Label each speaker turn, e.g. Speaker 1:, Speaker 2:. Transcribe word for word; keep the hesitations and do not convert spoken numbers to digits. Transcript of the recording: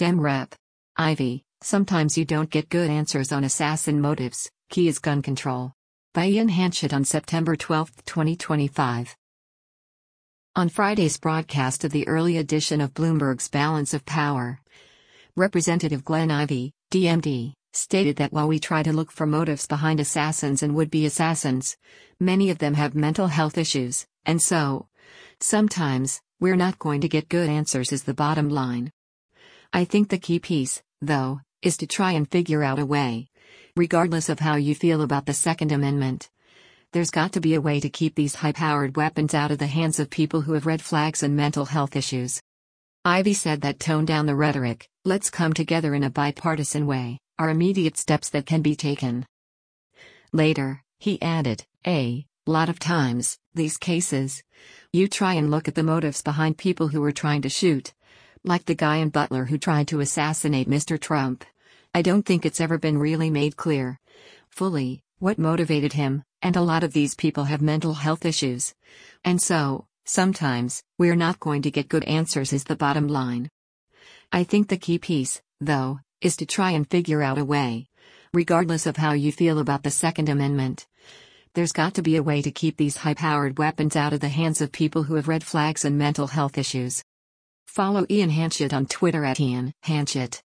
Speaker 1: Dem Rep. Ivy, sometimes you don't get good answers on assassin motives, key is gun control. By Ian Hanchett on September twelfth, twenty twenty-five. On Friday's broadcast of the early edition of Bloomberg's Balance of Power, Representative Glenn Ivy, D M D, stated that while we try to look for motives behind assassins and would-be assassins, many of them have mental health issues, and so, sometimes, we're not going to get good answers is the bottom line. I think the key piece, though, is to try and figure out a way, regardless of how you feel about the Second Amendment. There's got to be a way to keep these high-powered weapons out of the hands of people who have red flags and mental health issues. Ivy said that tone down the rhetoric, let's come together in a bipartisan way, are immediate steps that can be taken. Later, he added, a lot of times, these cases, you try and look at the motives behind people who were trying to shoot, like the guy in Butler who tried to assassinate Mister Trump. I don't think it's ever been really made clear, fully, what motivated him, and a lot of these people have mental health issues. And so, sometimes, we're not going to get good answers is the bottom line. I think the key piece, though, is to try and figure out a way, regardless of how you feel about the Second Amendment. There's got to be a way to keep these high-powered weapons out of the hands of people who have red flags and mental health issues. Follow Ian Hanchett on Twitter at Ian Hanchett.